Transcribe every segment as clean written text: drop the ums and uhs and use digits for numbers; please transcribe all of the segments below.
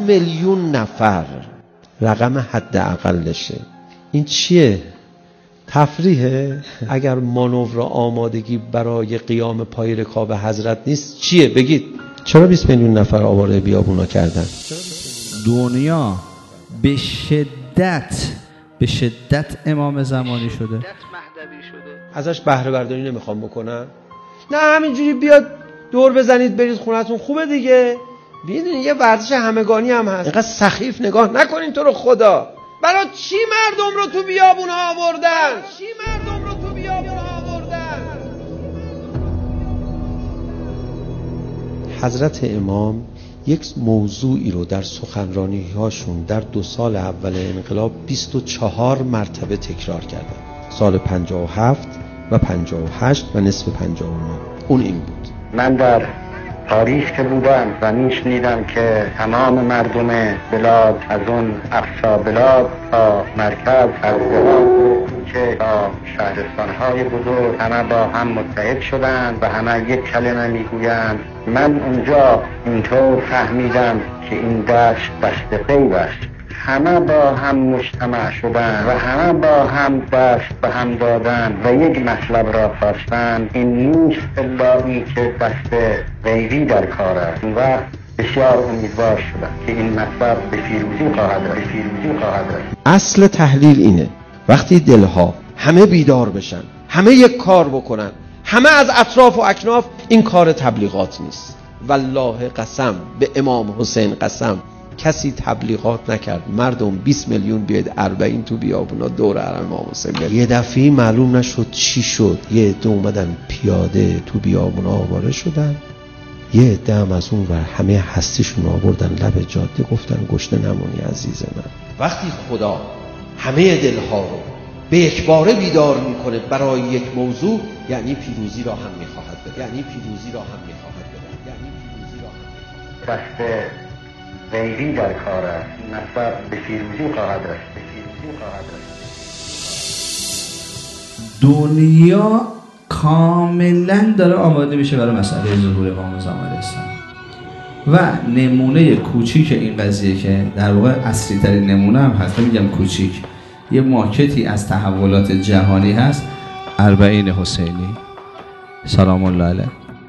میلیون نفر رقم حداقلشه. این چیه؟ تفریحه؟ اگر مانور آمادگی برای قیام پای رکاب حضرت نیست چیه؟ بگید چرا 20 میلیون نفر آواره بیابونا کردن؟ دنیا به شدت امام زمانی شده، ازش بهره برداری نمیخوام بکنن. نه همینجوری بیاد دور بزنید برید خونتون خوبه دیگه. میدونی یه ورزش همگانی هم هست. اینقدر سخیف نگاه نکنین تو رو خدا. برای چی مردم رو تو بیابون آوردن؟ حضرت امام یک موضوعی رو در سخنرانی هاشون در 2 سال اول انقلاب 24 مرتبه تکرار کردن. سال 57 و 58 و نصف 59. اون این بود: من در پاریس که بودم و میشنیدم که تمام مردم بلاد از اون اقصا بلاد تا مرکز، از بلاد که تا شهرستانهای بزرگ همه با هم متحد شدند و همه یک کلمه میگویند. من اونجا اینطور فهمیدم که این دشت غیب است. همه با هم مجتمع شدن و همه با هم دست به هم دادن و یک مطلب را خواستن. این نیست اللهی که دست غیبی در کار است. اون وقت بسیار امیدوار شدم که این مطلب به پیروزی خواهد رسید. اصل تحلیل اینه: وقتی دلها همه بیدار بشن، همه یک کار بکنن، همه از اطراف و اکناف، این کار تبلیغات نیست. والله قسم، به امام حسین قسم، کسی تبلیغات نکرد مردم 20 میلیون بیاید 40 تو بیابونا دور حرم امام حسین بیاید. یه دفعه معلوم نشد چی شد. یه عده اومدن پیاده تو بیابونا آواره شدن، یه عده هم از اون ور همه هستیشون آوردن لب جاده، گفتن گشنه نمونی عزیز من. وقتی خدا همه دلها رو به یک باره بیدار میکنه برای یک موضوع، یعنی پیروزی را هم میخواهد بده. دست غیبی در کار است. مطلب به پیروزی خواهد رسید. دنیا کاملا داره آماده میشه برای مسئله ظهور امام زمان اسلام و نمونه کوچیک این قضیه که در واقع اصلی ترین نمونه هم هست، میگم کوچیک، یه ماکتی از تحولات جهانی هست. 40 حسینی سلام الله علیه.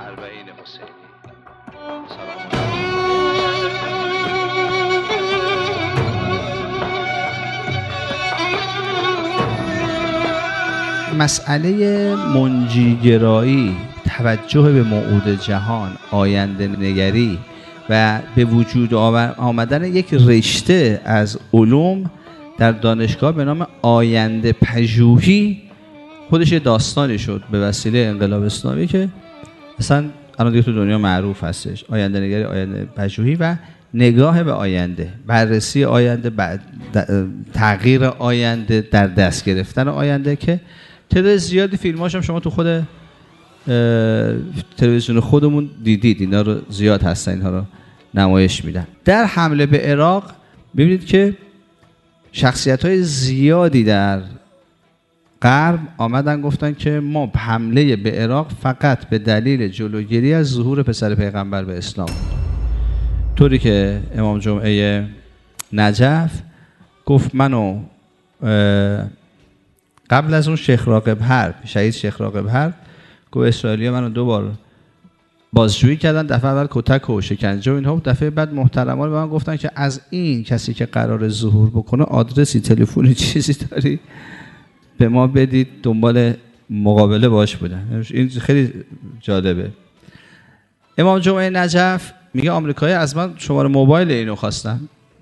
مسئله منجیگرایی، توجه به موعود جهان، آینده نگری و به وجود آمدن یک رشته از علوم در دانشگاه به نام آینده پژوهی خودش داستانی شد به وسیله انقلاب اسلامی که اصلا الان دیگه تو دنیا معروف هستش. آینده نگری، آینده پژوهی و نگاه به آینده، بررسی آینده، تغییر آینده، در دست گرفتن آینده که تعداد زیادی فیلماش هم شما تو خود تلویزیون خودمون دیدید. اینا رو زیاد هستن، اینها رو نمایش میدن. در حمله به عراق ببینید که شخصیت‌های زیادی در غرب آمدن گفتن که ما حمله به عراق فقط به دلیل جلوگیری از ظهور پسر پیغمبر به اسلام، طوری که امام جمعه نجف گفت منو قبل از اون شیخ راغب حرب، شهید شیخ راغب حرب، گفت اسرائیلی‌ها منو 2 بار بازجویی کردن، دفعه اول کتک و شکنجه و اینها، دفعه بعد محترمانه به من گفتن که از این کسی که قرار ظهور بکنه آدرسی، تلفنی، چیزی داری به ما بدید، دنبال مقابله باش بودن. این خیلی جالبه. امام جمعه نجف میگه آمریکایی از من شماره موبایل اینو خواستن،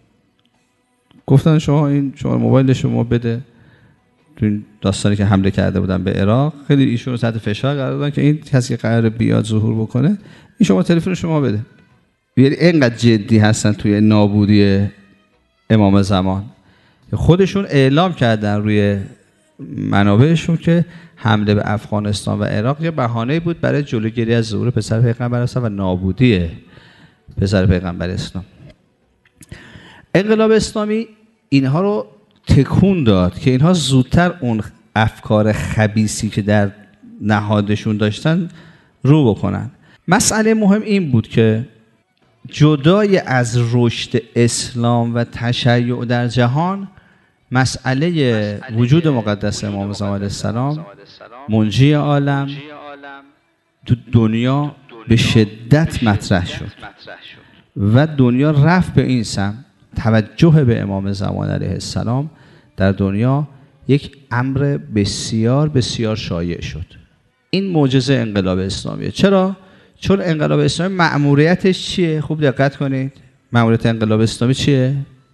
گفتن شما این شماره موبایل شما بده. تو این داستانی که حمله کرده بودن به عراق خیلی ایشون رو تحت فشار قرار دادن که این کسی که قراره بیاد ظهور بکنه این شما تلفن شما بده. یعنی اینقدر جدی هستن توی نابودی امام زمان. خودشون اعلام کردن روی منابعشون که حمله به افغانستان و عراق یه بهانه‌ای بود برای جلوگیری از ظهور پسر پیغمبر اسلام و نابودی پسر پیغمبر اسلام. انقلاب اسلامی اینها رو تکون داد که اینها زودتر اون افکار خبیثی که در نهادشون داشتن رو بکنن. مسئله مهم این بود که جدای از رشد اسلام و تشیع در جهان، مسئله وجود مقدس امام زمان علیه السلام منجی عالم تو دنیا به شدت مطرح شد و دنیا رفت به این سمت. توجه به امام زمان علیه السلام در دنیا یک امر بسیار بسیار شایع شد. این معجزه انقلاب اسلامیه. چرا؟ چون انقلاب اسلامی مأموریتش چیه؟ خوب دقت کنید. مأموریت انقلاب اسلامی چیه؟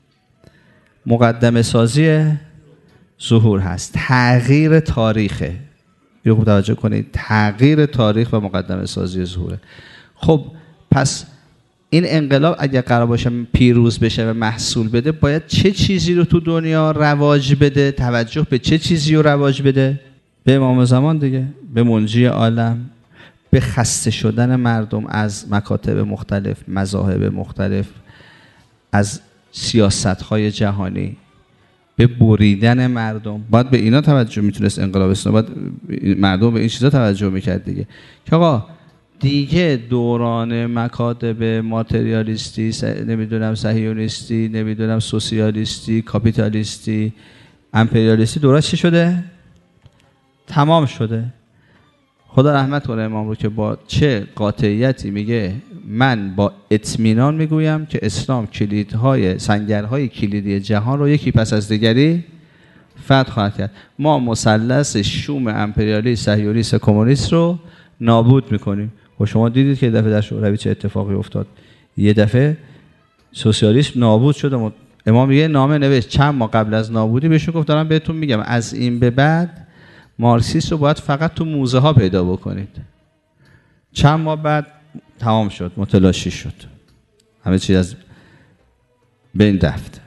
مقدمه سازی ظهور هست، تغییر تاریخه. اینو خوب توجه کنید، تغییر تاریخ و مقدمه سازی ظهوره. خب پس این انقلاب اگر قرار باشه پیروز بشه و محصول بده، باید چه چیزی رو تو دنیا رواج بده؟ توجه به چه چیزی رو رواج بده؟ به امام زمان دیگه، به منجی عالم، به خسته شدن مردم از مکاتب مختلف، مذاهب مختلف، از سیاست‌های جهانی، به بریدن مردم. باید به اینا توجه میتونست انقلاب اسلامی، باید مردم به این چیزا توجه میکرد دیگه، که آقا دیگه دوران مکاتب ماتریالیستی، نمیدونم صهیونیستی، نمیدونم سوسیالیستی، کاپیتالیستی، امپریالیستی، دورش چی شده؟ تمام شده. خدا رحمت کنه امام رو که با چه قاطعیتی میگه من با اطمینان میگویم که اسلام کلیدهای سنگرهای کلیدی جهان رو یکی پس از دیگری فتح خواهد کرد. ما مثلث شوم امپریالیست، صهیونیست، کمونیست رو نابود میکنیم. و شما دیدید که یه دفعه در شوروی چه اتفاقی افتاد. یه دفعه سوسیالیسم نابود شد. امام یه نامه نوشت چند ماه قبل از نابودی، بهشون گفت دارم بهتون میگم از این به بعد مارکسیسم رو باید فقط تو موزه ها پیدا بکنید. چند ماه بعد تمام شد، متلاشی شد، همه چیز از بین رفت.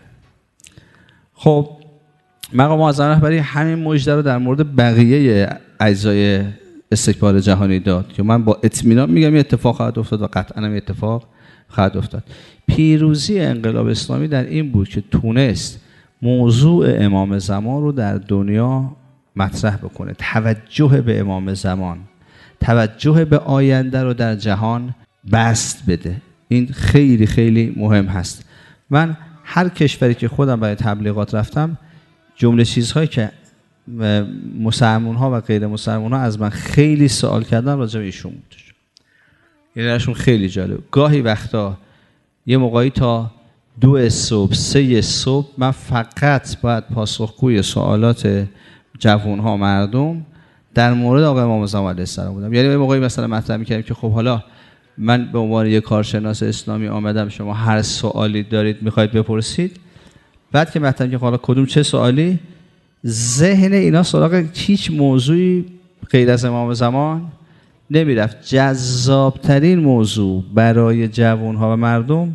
خب مقام معظم رهبری همین مژده رو در مورد بقیه اجزای استکبار جهانی داد که من با اطمینان میگم این اتفاق خواهد افتاد و قطعا این اتفاق خواهد افتاد. پیروزی انقلاب اسلامی در این بود که تونست موضوع امام زمان رو در دنیا مطرح بکنه، توجه به امام زمان، توجه به آینده رو در جهان بست بده. این خیلی خیلی مهم هست. من هر کشوری که خودم برای تبلیغات رفتم، جمله چیزهایی که مسلمان ها و غیر مسلمان ها از من خیلی سوال کردن راجع به ایشون بود. یعنی ازشون خیلی جالب. گاهی وقتا یه موقعی تا 2 صبح 3 صبح من فقط باید پاسخگوی سوالات جوان ها مردم در مورد آقای امام زمان علیه السلام بودم. یعنی یه موقعی مثلا مطرح می‌کردم که خب حالا من به عنوان یک کارشناس اسلامی آمدم، شما هر سوالی دارید میخواید بپرسید. بعد که مطرح که حالا کدوم چه سوالی، ذهن اینا سراغ هیچ موضوعی غیر از امام زمان نمیرفت. جذابترین موضوع برای جوانها و مردم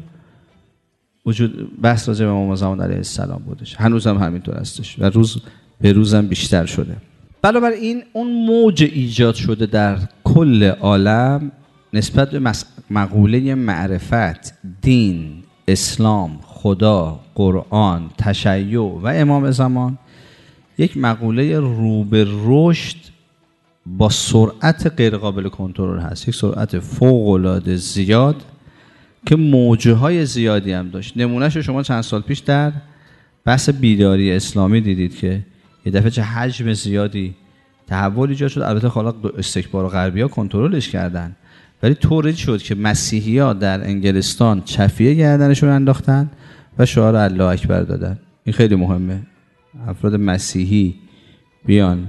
وجود بحث راجع به امام زمان علیه السلام بودش. هنوزم همینطور هستش و روز به روزم بیشتر شده. بنابراین اون موج ایجاد شده در کل عالم نسبت به مقوله معرفت، دین، اسلام، خدا، قرآن، تشیع و امام زمان، یک مقوله رو به رشد با سرعت غیر قابل کنترل هست. یک سرعت فوق العاده زیاد که موجه های زیادی هم داشت. نمونهش شما چند سال پیش در بحث بیداری اسلامی دیدید که یه دفعه چه حجم زیادی تحول ایجاد شد. البته حالا استکبار غربی‌ها کنترلش کردن، ولی طوری شد که مسیحی‌ها در انگلستان چفیه گردنشون انداختن و شعار الله اکبر دادن. این خیلی مهمه. افراد مسیحی بیان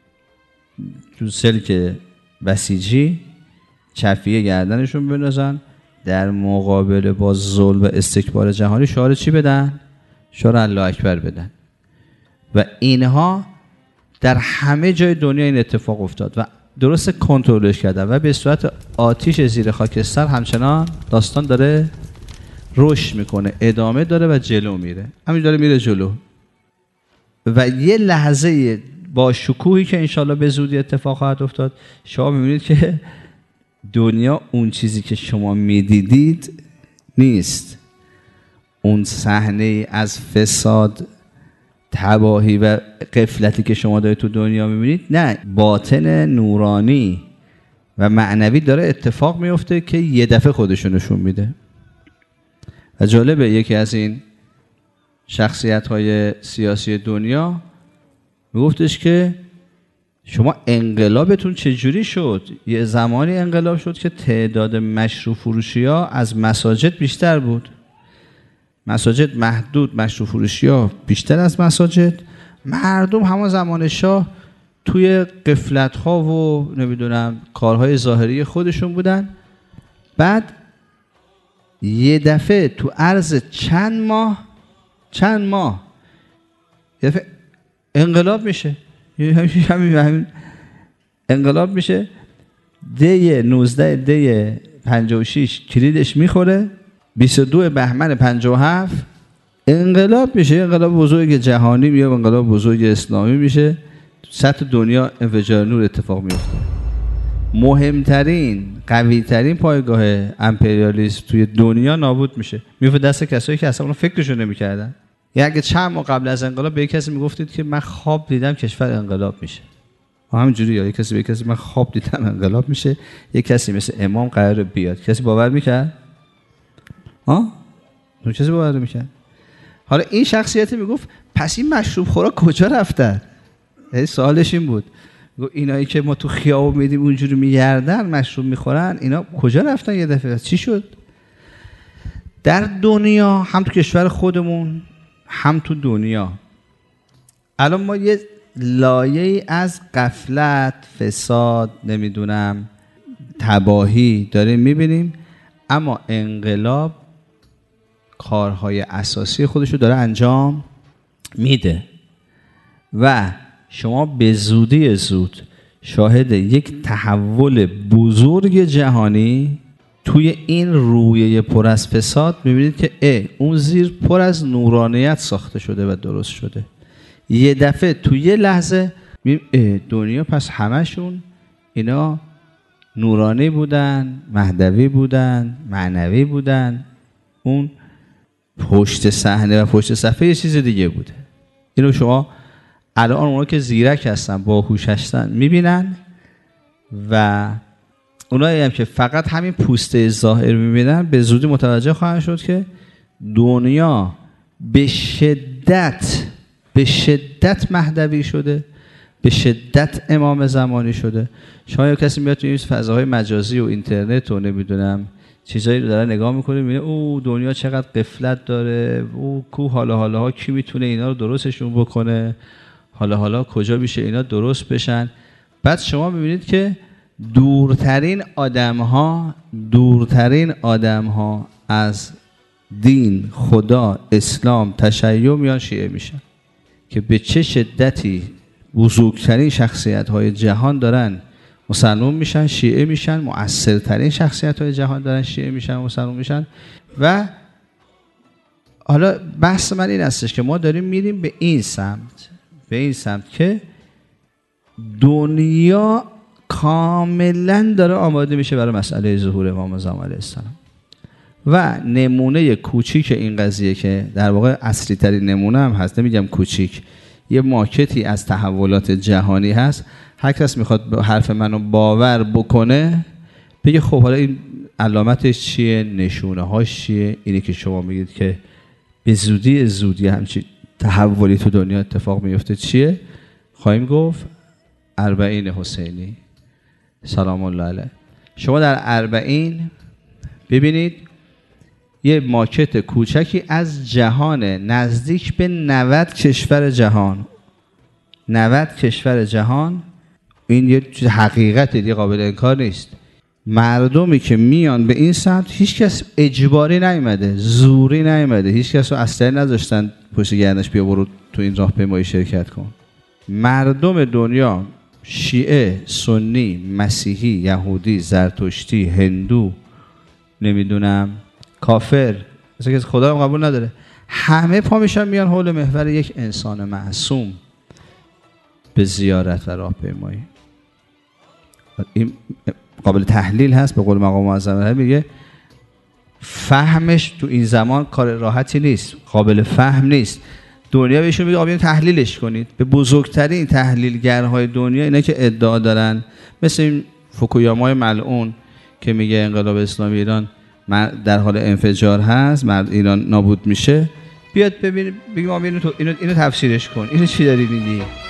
تو سلک بسیجی چفیه گردنشون بندازن، در مقابل با ظلم و استکبار جهانی شعار چی بدن؟ شعار الله اکبر بدن. و اینها در همه جای دنیا این اتفاق افتاد و درست کنترلش کردن و به صورت آتیش زیر خاکستر همچنان داستان داره رشد میکنه، ادامه داره و جلو میره. همین داره میره جلو و یه لحظه با شکوهی که انشالله به زودی اتفاق خواهد افتاد، شما میبینید که دنیا اون چیزی که شما میدیدید نیست. اون صحنه از فساد، تباهی و غفلتی که شما دارید تو دنیا میبینید، نه، باطن نورانی و معنوی داره اتفاق میفته که یه دفعه خودشو نشون میده. و جالبه یکی از این شخصیت‌های سیاسی دنیا میگفتش که شما انقلابتون چجوری شد؟ یه زمانی انقلاب شد که تعداد مشروب فروشی‌ها از مساجد بیشتر بود. مساجد محدود، مشروب فروشی‌ها بیشتر از مساجد. مردم همون زمان شاه توی غفلت‌ها و نمیدونم کارهای ظاهری خودشون بودن. بعد یه دفعه تو عرض چند ماه یه دفعه انقلاب میشه. همین انقلاب میشه. دی 19 دی 56 کلیدش میخوره. 22 بهمن 57 انقلاب میشه. انقلاب بزرگ جهانی میاد، انقلاب بزرگ اسلامی میشه. سطح دنیا انفجار نور اتفاق میفته. مهمترین قویترین پایگاه امپریالیسم توی دنیا نابود میشه. میفته دست کسایی که اصلا اون فکرشو نمیکردن. یا اگه چند ماه قبل از انقلاب به یک کسی میگفتید که من خواب دیدم کشور انقلاب میشه، همینجوری، یا یک کسی به یک کسی من خواب دیدم انقلاب میشه، یک کسی مثل امام قراره بیاد، کسی باور میکرد؟ اون کسی باور میکرد؟ حالا این شخصیت میگفت پس این مشروب خورا کجا رفتن؟ سوالش این بود. اینایی که ما تو خیابون میدیم اونجوری میگردن مشروب میخورن، اینا کجا رفتن؟ یه دفعه چی شد؟ در دنیا، هم تو کشور خودمون هم تو دنیا، الان ما یه لایه‌ای از غفلت، فساد، نمیدونم تباهی داریم میبینیم، اما انقلاب کارهای اساسی خودشو داره انجام میده و شما به زودی زود شاهد یک تحول بزرگ جهانی توی این رویه پر از فساد میبینید که اون زیر پر از نورانیت ساخته شده و درست شده. یه دفعه توی یه لحظه دنیا پس همشون اینا نورانی بودن، مهدوی بودن، معنوی بودن، اون پشت صحنه و پشت صفحه یه چیز دیگه بوده. اینو شما الان اونا که زیرک هستن، باهوش هستن میبینن و اونایی هم که فقط همین پوسته ظاهر میبینن به زودی متوجه خواهند شد که دنیا به شدت مهدوی شده، به شدت امام زمانی شده. شما کسی میاد توی این فضاهای مجازی و اینترنت و نمیدونم چیزایی رو داره نگاه میکنه، میبینه او دنیا چقدر غفلت داره، او کو حالا کی میتونه اینا رو درستشون بکنه، حالا کجا میشه اینا درست بشن. بعد شما میبینید که دورترین آدم ها از دین، خدا، اسلام، تشیع میان شیعه میشن که به چه شدتی بزرگترین شخصیت های جهان دارن مسلمان میشن، شیعه میشن، مؤثرترین شخصیت های جهان دارن شیعه میشن، مسلمان میشن. و حالا بحث من این هستش که ما داریم میریم به این سمت که دنیا کاملا داره آماده میشه برای مسئله ظهور امام زمان علیه السلام. و نمونه کوچیک این قضیه که در واقع اصلی ترین نمونه هم هست، نمیگم کوچیک، یه ماکتی از تحولات جهانی هست. هر کس میخواد حرف منو باور بکنه بگه خب حالا این علامتش چیه، نشونه هاش چیه، اینی که شما میگید که به زودی همچین تحولی تو دنیا اتفاق میفته چیه؟ خواهیم گفت اربعین حسینی سلام الله علیه. شما در اربعین ببینید یه ماکت کوچکی از جهان، نزدیک به 90 کشور جهان. این یه چیز حقیقته دیگه، قابل انکار نیست. مردمی که میان به این سمت هیچ کس اجباری نیومده، زوری نیومده، هیچ کس رو اصلا نذاشتن پشت گردنش بیا برو تو این راهپیمایی شرکت کن. مردم دنیا، شیعه، سنی، مسیحی، یهودی، زرتشتی، هندو، نمیدونم کافر، مثلا که خدا هم قبول نداره، همه پا میشن میان حول محور یک انسان معصوم به زیارت و راهپیمایی. این قابل تحلیل هست. به قول مقام معظم میگه فهمش تو این زمان کار راحتی نیست، قابل فهم نیست. دنیا بهشون میگه آبیان تحلیلش کنید. به بزرگترین تحلیلگرهای دنیا، اینا که ادعا دارن، مثل این فوکویامای ملعون که میگه انقلاب اسلامی ایران در حال انفجار هست، ایران نابود میشه، بیاد ببین بگیم اینو تفسیرش کن، اینو چی داری میگی؟